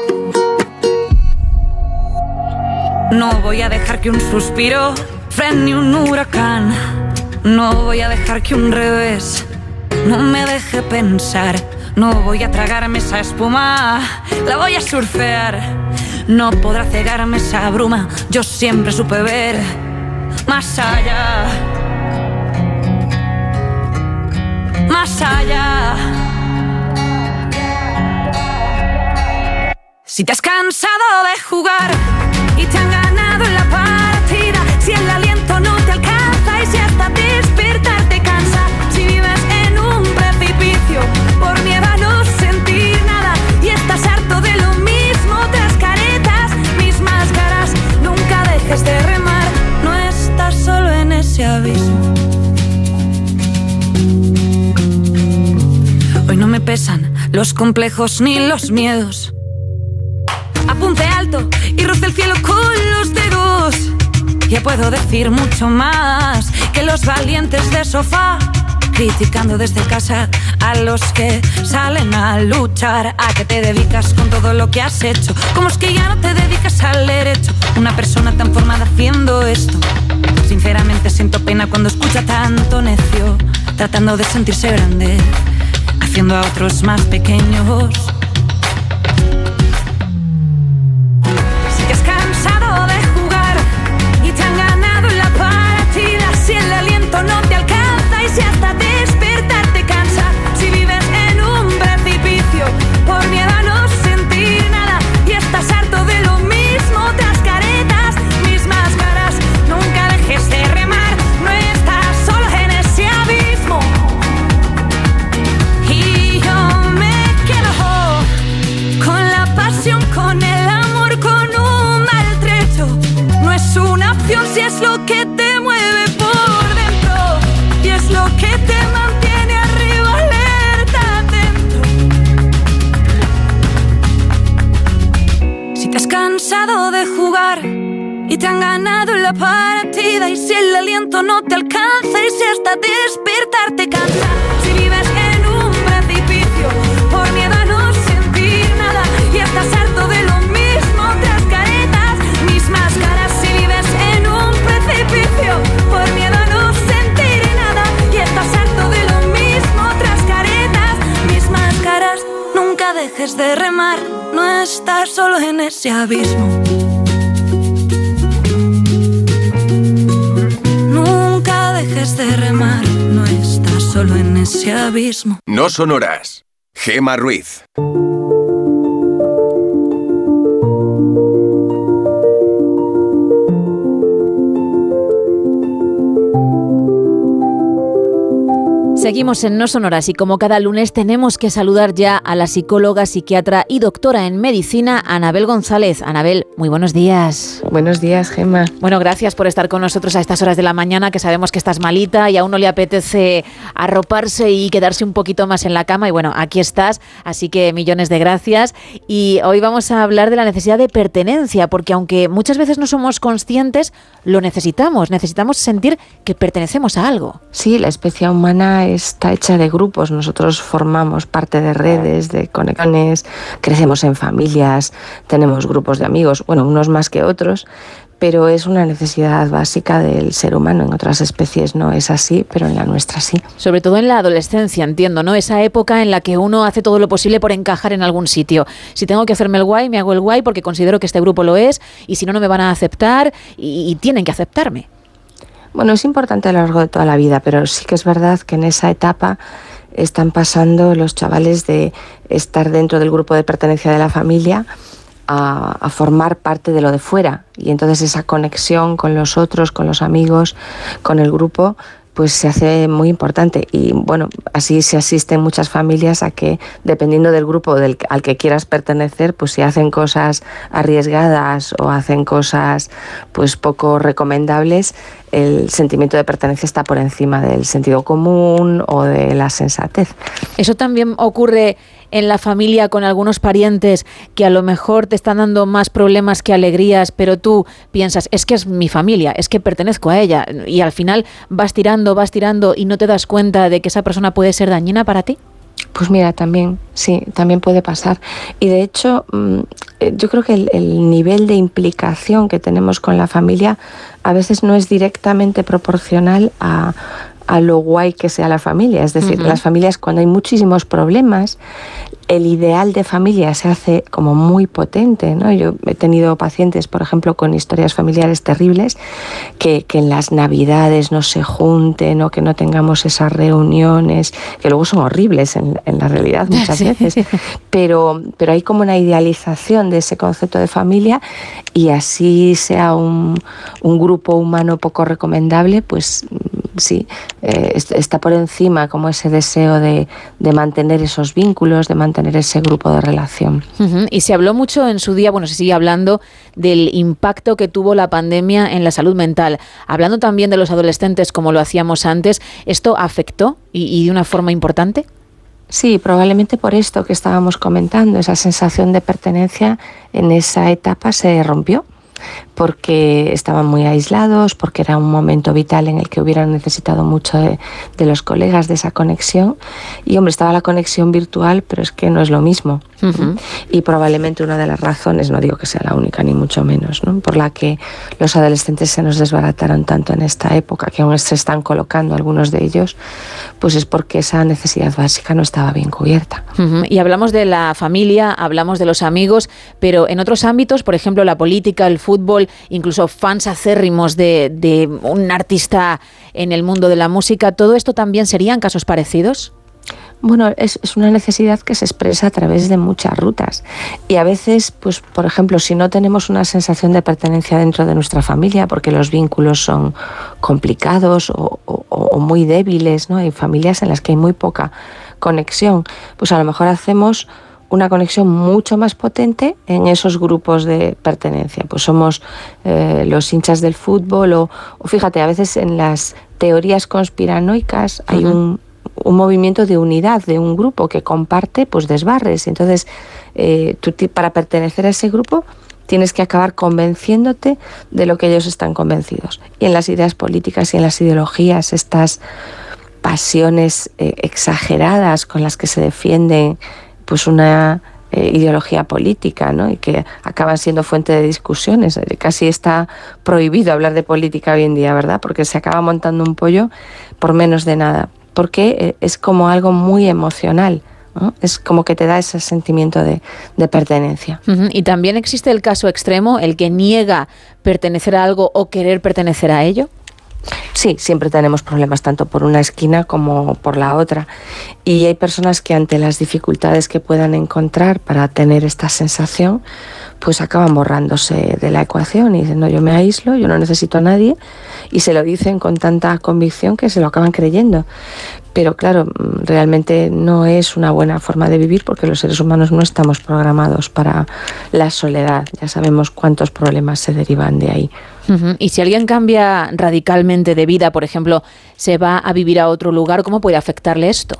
No voy a dejar que un suspiro frene un huracán. No voy a dejar que un revés no me deje pensar. No voy a tragarme esa espuma, la voy a surfear. No podrá cegarme esa bruma, yo siempre supe ver más allá. Más allá. Si te has cansado de jugar y te han ganado en la partida, si el aliento no te alcanza y si hasta despertar te cansa, si vives en un precipicio por miedo a no sentir nada y estás harto de lo mismo, otras caretas, mismas caras, nunca dejes de remar, no estás solo en ese abismo. Hoy no me pesan los complejos ni los miedos. Apunte alto y roce el cielo con los dedos. Ya puedo decir mucho más que los valientes de sofá, criticando desde casa a los que salen a luchar. ¿A qué te dedicas con todo lo que has hecho? ¿Cómo es que ya no te dedicas al derecho? Una persona tan formada haciendo esto. Sinceramente siento pena cuando escucho a tanto necio, tratando de sentirse grande, haciendo a otros más pequeños. Si el aliento no te alcanza y si hasta despertar te cansa, si vives en un precipicio por miedo a no sentir nada y estás harto de lo mismo, otras caretas, mismas caras, nunca dejes de remar, no estás solo en ese abismo. Y yo me quedo con la pasión, con el amor, con un maltrecho. No es una opción si es lo que te mueve por dentro y es lo que te mantiene arriba, alerta dentro. cansado de jugar y te han ganado la partida. Y si el aliento no te alcanza y si hasta despertarte cansa, si vives en un precipicio por miedo a no sentir nada y estás harto de lo mismo, otras caretas, mismas caras. Si vives en un precipicio por miedo a no sentir nada y estás harto de lo mismo, otras caretas, mismas caras. Nunca dejes de remar, no estás solo en ese abismo. Nunca dejes de remar, no estás solo en ese abismo. No sonoras. Gemma Ruiz. Seguimos en No Sonoras y como cada lunes tenemos que saludar ya a la psicóloga, psiquiatra y doctora en medicina, Anabel González. Anabel, muy buenos días. Buenos días, Gemma. Bueno, gracias por estar con nosotros a estas horas de la mañana, que sabemos que estás malita y a uno le apetece arroparse y quedarse un poquito más en la cama. Y bueno, aquí estás, así que millones de gracias. Y hoy vamos a hablar de la necesidad de pertenencia, porque aunque muchas veces no somos conscientes, lo necesitamos. Necesitamos sentir que pertenecemos a algo. Sí, la especie humana está hecha de grupos. Nosotros formamos parte de redes, de conexiones, crecemos en familias, tenemos grupos de amigos, bueno, unos más que otros, pero es una necesidad básica del ser humano. En otras especies no es así, pero en la nuestra sí. Sobre todo en la adolescencia, entiendo, ¿no? Esa época en la que uno hace todo lo posible por encajar en algún sitio. Si tengo que hacerme el guay, me hago el guay porque considero que este grupo lo es, y si no, no me van a aceptar y, y tienen que aceptarme. Bueno, es importante a lo largo de toda la vida, pero sí que es verdad que en esa etapa están pasando los chavales de estar dentro del grupo de pertenencia de la familia a, a formar parte de lo de fuera. Y entonces esa conexión con los otros, con los amigos, con el grupo, pues se hace muy importante. Y bueno, así se asiste en muchas familias a que, dependiendo del grupo del, al que quieras pertenecer, pues si hacen cosas arriesgadas o hacen cosas pues poco recomendables, el sentimiento de pertenencia está por encima del sentido común o de la sensatez. Eso también ocurre en la familia con algunos parientes que a lo mejor te están dando más problemas que alegrías, pero tú piensas, es que es mi familia, es que pertenezco a ella, y al final vas tirando, vas tirando y no te das cuenta de que esa persona puede ser dañina para ti. Pues mira, también, sí, también puede pasar. Y de hecho, yo creo que el, el nivel de implicación que tenemos con la familia a veces no es directamente proporcional a, a lo guay que sea la familia. Es decir, uh-huh. Las familias, cuando hay muchísimos problemas, el ideal de familia se hace como muy potente, ¿no? Yo he tenido pacientes, por ejemplo, con historias familiares terribles, que, que en las Navidades no se junten o que no tengamos esas reuniones, que luego son horribles en, en la realidad muchas sí. veces, pero, pero hay como una idealización de ese concepto de familia, y así sea un, un grupo humano poco recomendable, pues sí, eh, está por encima como ese deseo de, de mantener esos vínculos, de mantener tener ese grupo de relación. Uh-huh. Y se habló mucho en su día, bueno, se sigue hablando del impacto que tuvo la pandemia en la salud mental. Hablando también de los adolescentes, como lo hacíamos antes, ¿esto afectó y, y de una forma importante? Sí, probablemente por esto que estábamos comentando, esa sensación de pertenencia en esa etapa se rompió, porque estaban muy aislados, porque era un momento vital en el que hubieran necesitado mucho de, de los colegas, de esa conexión. Y hombre, estaba la conexión virtual, pero es que no es lo mismo. Uh-huh. Y probablemente una de las razones, no digo que sea la única ni mucho menos, ¿no?, por la que los adolescentes se nos desbarataron tanto en esta época, que aún se están colocando algunos de ellos, pues es porque esa necesidad básica no estaba bien cubierta. Uh-huh. Y hablamos de la familia, hablamos de los amigos, pero en otros ámbitos, por ejemplo, la política, el fútbol, incluso fans acérrimos de, de un artista en el mundo de la música, ¿todo esto también serían casos parecidos? Bueno, es, es una necesidad que se expresa a través de muchas rutas, y a veces, pues por ejemplo, si no tenemos una sensación de pertenencia dentro de nuestra familia, porque los vínculos son complicados o, o, o muy débiles, ¿no? Hay familias en las que hay muy poca conexión, pues a lo mejor hacemos una conexión mucho más potente en esos grupos de pertenencia. Pues somos eh, los hinchas del fútbol, o, o fíjate, a veces en las teorías conspiranoicas uh-huh. hay un, un movimiento de unidad de un grupo que comparte pues desbarres. Entonces, eh, tú para pertenecer a ese grupo tienes que acabar convenciéndote de lo que ellos están convencidos. Y en las ideas políticas y en las ideologías, estas pasiones eh, exageradas con las que se defiende pues una eh, ideología política, ¿no? Y que acaban siendo fuente de discusiones. Casi está prohibido hablar de política hoy en día, ¿verdad? Porque se acaba montando un pollo por menos de nada. Porque es como algo muy emocional, ¿no? Es como que te da ese sentimiento de, de pertenencia. Uh-huh. Y también existe el caso extremo, el que niega pertenecer a algo o querer pertenecer a ello. Sí, siempre tenemos problemas tanto por una esquina como por la otra. Y hay personas que ante las dificultades que puedan encontrar para tener esta sensación, pues acaban borrándose de la ecuación y dicen, no, yo me aíslo, yo no necesito a nadie, y se lo dicen con tanta convicción que se lo acaban creyendo. Pero claro, realmente no es una buena forma de vivir porque los seres humanos no estamos programados para la soledad. Ya sabemos cuántos problemas se derivan de ahí. Uh-huh. Y si alguien cambia radicalmente de vida, por ejemplo, se va a vivir a otro lugar, ¿cómo puede afectarle esto?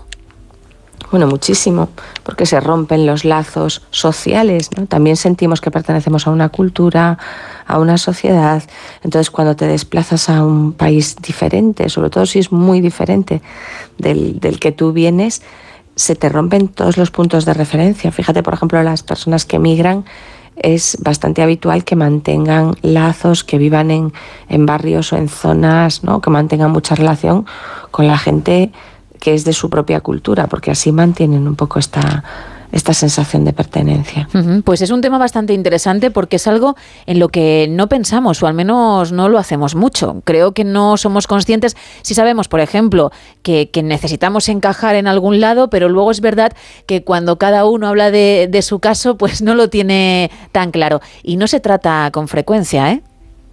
Bueno, muchísimo, porque se rompen los lazos sociales, ¿no? También sentimos que pertenecemos a una cultura, a una sociedad. Entonces, cuando te desplazas a un país diferente, sobre todo si es muy diferente del, del que tú vienes, se te rompen todos los puntos de referencia. Fíjate, por ejemplo, las personas que migran, es bastante habitual que mantengan lazos, que vivan en, en barrios o en zonas, ¿no? Que mantengan mucha relación con la gente que es de su propia cultura, porque así mantienen un poco esta, esta sensación de pertenencia. Uh-huh. Pues es un tema bastante interesante porque es algo en lo que no pensamos, o al menos no lo hacemos mucho. Creo que no somos conscientes. Si sabemos, por ejemplo, que, que necesitamos encajar en algún lado, pero luego es verdad que cuando cada uno habla de, de su caso, pues no lo tiene tan claro. Y no se trata con frecuencia, ¿eh?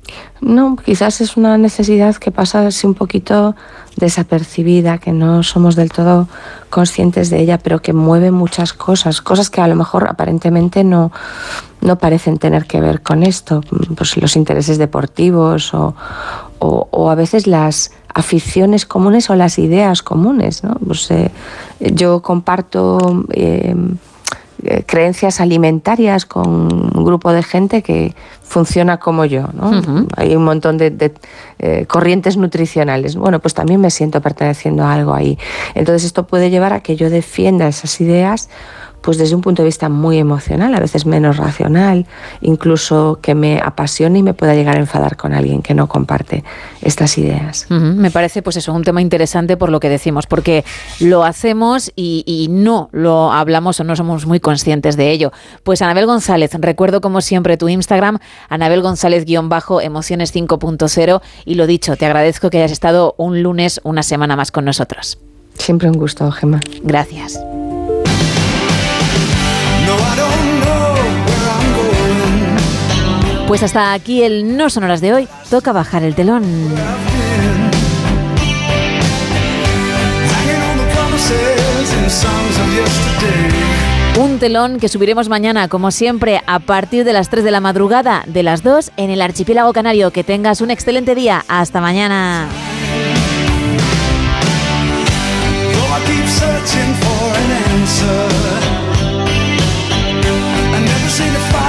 No, quizás es una necesidad que pasa así un poquito desapercibida, que no somos del todo conscientes de ella, pero que mueve muchas cosas, cosas que a lo mejor aparentemente no, no parecen tener que ver con esto, pues los intereses deportivos o, o, o a veces las aficiones comunes o las ideas comunes, ¿no? Pues, eh, yo comparto eh, creencias alimentarias con un grupo de gente que funciona como yo, ¿no? Uh-huh. Hay un montón de, de eh, corrientes nutricionales. Bueno, pues también me siento perteneciendo a algo ahí. Entonces esto puede llevar a que yo defienda esas ideas pues desde un punto de vista muy emocional, a veces menos racional, incluso que me apasione y me pueda llegar a enfadar con alguien que no comparte estas ideas. Uh-huh. Me parece pues eso, un tema interesante por lo que decimos, porque lo hacemos y, y no lo hablamos o no somos muy conscientes de ello. Pues Anabel González, recuerdo como siempre tu Instagram, Anabel González guión bajo Emociones cinco punto cero, y lo dicho, te agradezco que hayas estado un lunes, una semana más con nosotros. Siempre un gusto, Gemma. Gracias. Pues hasta aquí el No Sonoras de hoy. Toca bajar el telón. Un telón que subiremos mañana, como siempre, a partir de las tres de la madrugada, de las dos, en el archipiélago canario. Que tengas un excelente día. Hasta mañana. Searching for an answer. I never seen a